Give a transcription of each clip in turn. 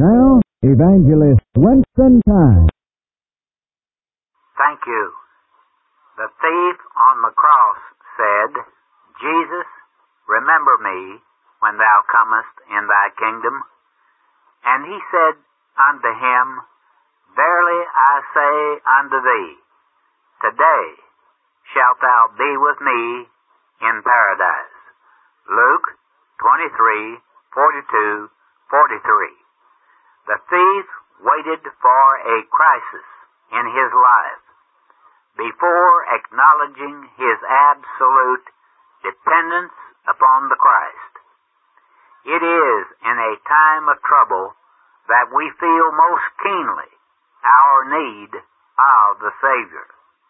now, Evangelist Winston Time. Thank you. The thief on the cross said, Jesus, remember me when thou comest in thy kingdom. And he said unto him, Verily I say unto thee, today shalt thou be with me in paradise. Luke 23:42-43. The thief waited for a crisis in his life before acknowledging his absolute dependence upon the Christ. It is in a time of trouble that we feel most keenly our need of the Savior.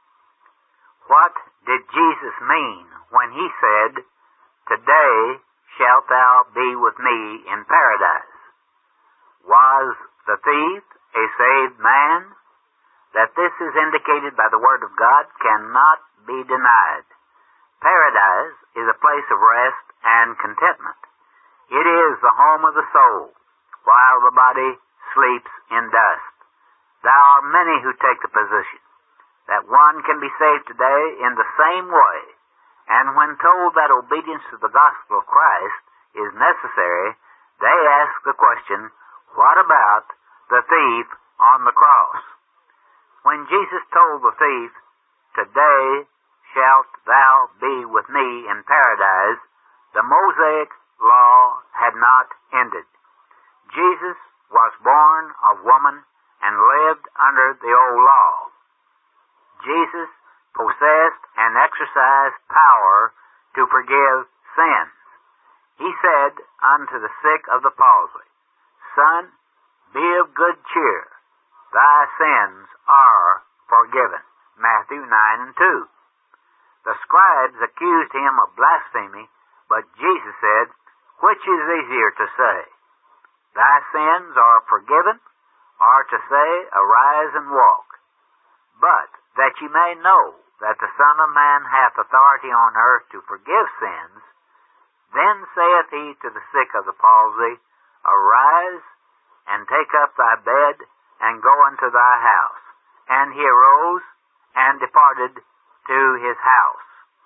What did Jesus mean when he said, Today shalt thou be with me in paradise? Was the thief a saved man? That this is indicated by the Word of God cannot be denied. Paradise is a place of rest and contentment. It is the home of the soul, while the body sleeps in dust. There are many who take the position that one can be saved today in the same way, and when told that obedience to the gospel of Christ is necessary, they ask the question, what about the thief on the cross? When Jesus told the thief, Today shalt thou be with me in paradise, the Mosaic law had not ended. Jesus was born of woman and lived under the old law. Jesus possessed and exercised power to forgive sins. He said unto the sick of the palsy, Son, be of good cheer. Thy sins are forgiven. Matthew 9:2. The scribes accused him of blasphemy, but Jesus said, Which is easier to say, Thy sins are forgiven, or to say, Arise and walk? But that ye may know that the Son of Man hath authority on earth to forgive sins, then saith he to the sick of the palsy, Arise, and take up thy bed, and go unto thy house. And he arose, and departed to his house.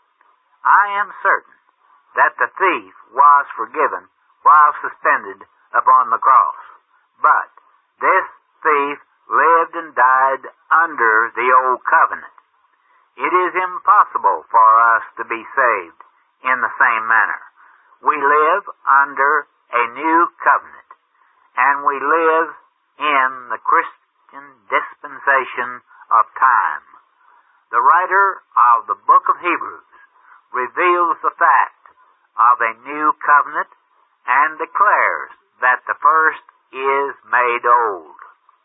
I am certain that the thief was forgiven while suspended upon the cross. But this thief lived and died under the old covenant. It is impossible for us to be saved in the same manner. We live under a new covenant, and we live in the Christian dispensation of time. The writer of the book of Hebrews reveals the fact of a new covenant and declares that the first is made old.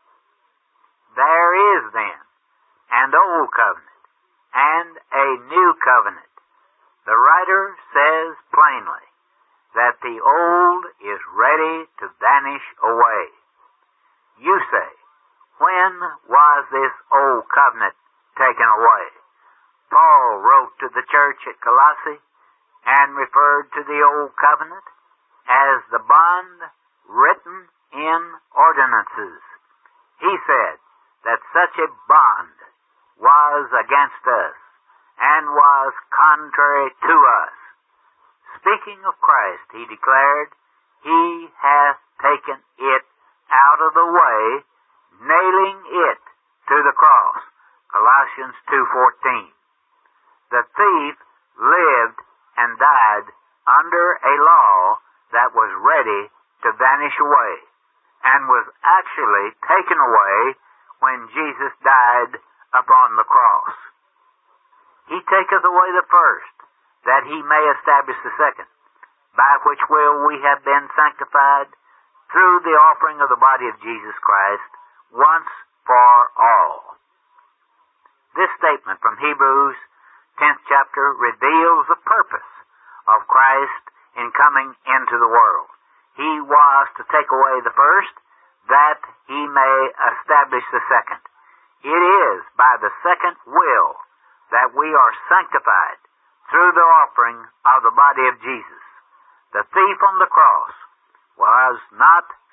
There is then an old covenant and a new covenant. The writer says plainly that the old is ready to vanish away. You say, when was this old covenant taken away? Paul wrote to the church at Colossae and referred to the old covenant as the bond written in ordinances. He said that such a bond was against us and was contrary to us. Speaking of Christ, he declared, He hath taken it out of the way, nailing it to the cross. Colossians 2:14. The thief lived and died under a law that was ready to vanish away, and was actually taken away when Jesus died upon the cross. He taketh away the first, that he may establish the second, by which will we have been sanctified through the offering of the body of Jesus Christ once for all. This statement from Hebrews 10th chapter reveals the purpose of Christ in coming into the world. He was to take away the first, that he may establish the second. It is by the second will that we are sanctified through the offering of the body of Jesus. The thief on the cross was not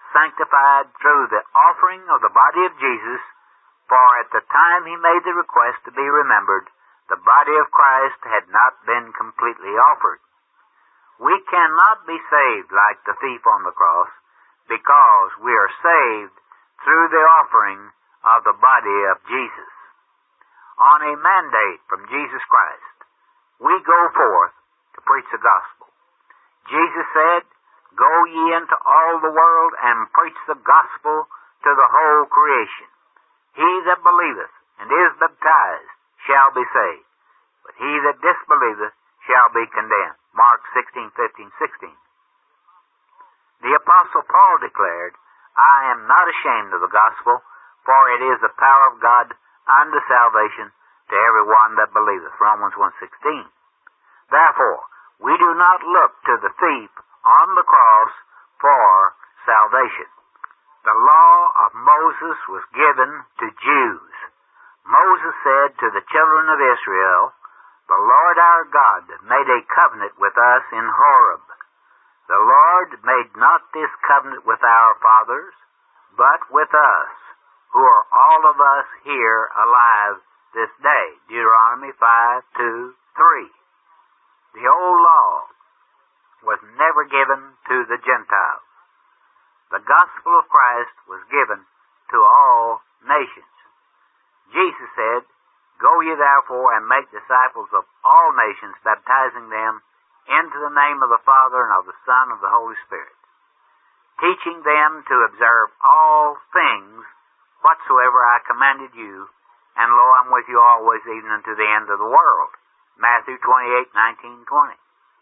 sanctified through the offering of the body of Jesus, for at the time he made the request to be remembered, the body of Christ had not been completely offered. We cannot be saved like the thief on the cross, because we are saved through the offering of the body of Jesus. On a mandate from Jesus Christ, we go forth to preach the gospel. Jesus said, "Go ye into all the world and preach the gospel to the whole creation. He that believeth and is baptized shall be saved, but he that disbelieveth shall be condemned." Mark 16:15-16. The Apostle Paul declared, "I am not ashamed of the gospel, for it is the power of God unto salvation to everyone that believeth." Romans 1:16. Therefore, we do not look to the thief on the cross for salvation. The law of Moses was given to Jews. Moses said to the children of Israel, "The Lord our God made a covenant with us in Horeb." The Lord made not this covenant with our fathers, but with us, who are all of us here alive this day. Deuteronomy 5:2-3. The old law was never given to the Gentiles. The gospel of Christ was given to all nations. Jesus said, "Go ye therefore and make disciples of all nations, baptizing them into the name of the Father and of the Son and of the Holy Spirit, teaching them to observe all things whatsoever I commanded you, and lo, I'm with you always, even unto the end of the world." Matthew 28:19-20.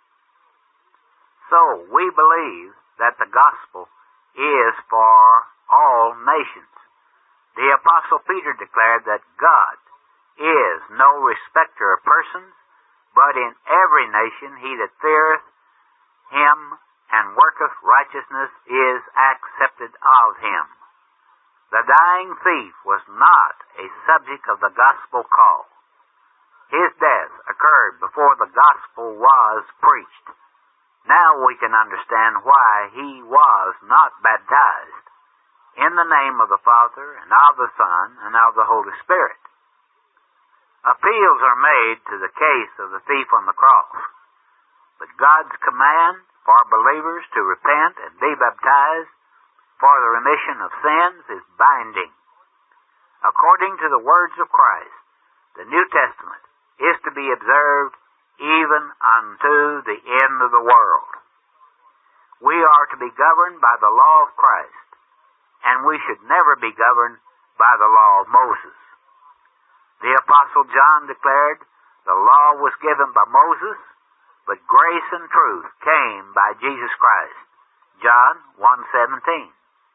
So, we believe that the gospel is for all nations. The Apostle Peter declared that God is no respecter of persons, but in every nation he that feareth him and worketh righteousness is accepted of him. The dying thief was not a subject of the gospel call. His death occurred before the gospel was preached. Now we can understand why he was not baptized in the name of the Father and of the Son and of the Holy Spirit. Appeals are made to the case of the thief on the cross, but God's command for believers to repent and be baptized for the remission of sins is binding. According to the words of Christ, the New Testament is to be observed even unto the end of the world. We are to be governed by the law of Christ, and we should never be governed by the law of Moses. The Apostle John declared, "The law was given by Moses, but grace and truth came by Jesus Christ." John 1:17.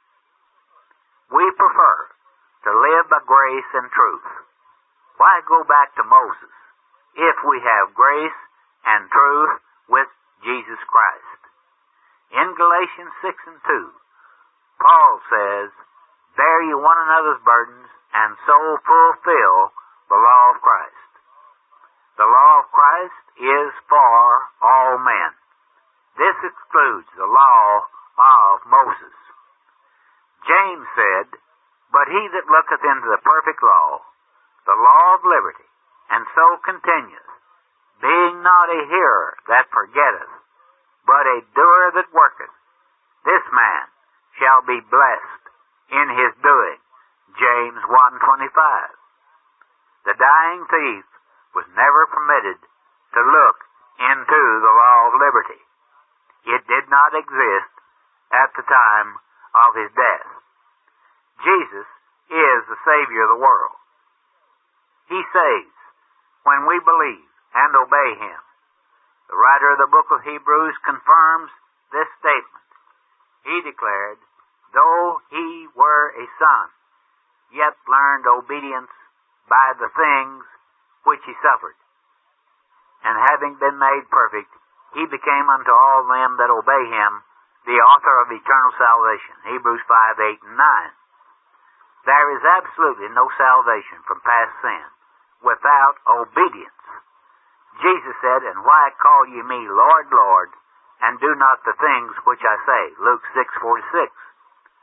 We prefer to live by grace and truth. Why go back to Moses if we have grace and truth with Jesus Christ? In Galatians 6:2, Paul says, "Bear ye one another's burdens, and so fulfill the law of Christ." The law of Christ is for all men. This excludes the law of Moses. James said, "But he that looketh into the perfect law, the law of liberty, and so continueth, being not a hearer that forgetteth, but a doer that worketh, this man shall be blessed in his doing." James 1:25. The dying thief was never permitted to look into the law of liberty. It did not exist at the time of his death. Jesus is the Savior of the world. He saves when we believe and obey him. The writer of the book of Hebrews confirms this statement. He declared, "Though he were a son, yet learned obedience by the things which he suffered. And having been made perfect, he became unto all them that obey him the author of eternal salvation." Hebrews 5:8-9. There is absolutely no salvation from past sin without obedience. Jesus said, "And why call ye me Lord, Lord, and do not the things which I say?" Luke 6:46.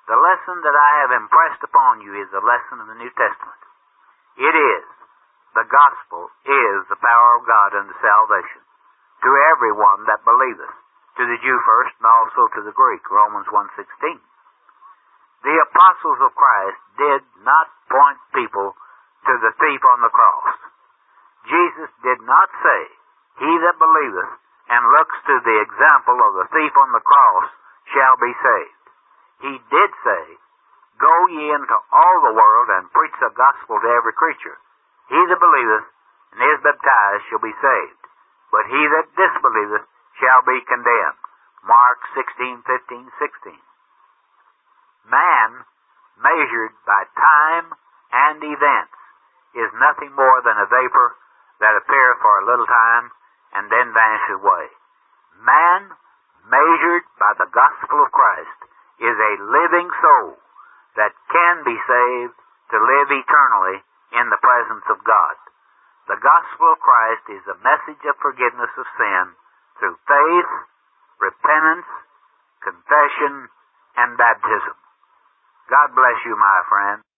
The lesson that I have impressed upon you is the lesson of the New Testament. It is, the gospel is the power of God unto salvation, to everyone that believeth, to the Jew first and also to the Greek, Romans 1:16. The apostles of Christ did not point people to the thief on the cross. Jesus did not say, he that believeth and looks to the example of the thief on the cross shall be saved. He did say, go ye into all the world and preach the gospel to every creature. He that believeth and is baptized shall be saved, but he that disbelieveth shall be condemned. Mark 16:15-16. Man, measured by time and events, is nothing more than a vapor that appeareth for a little time and then vanishes away. Man, measured by the gospel of Christ, is a living soul that can be saved to live eternally in the presence of God. The gospel of Christ is a message of forgiveness of sin through faith, repentance, confession, and baptism. God bless you, my friend.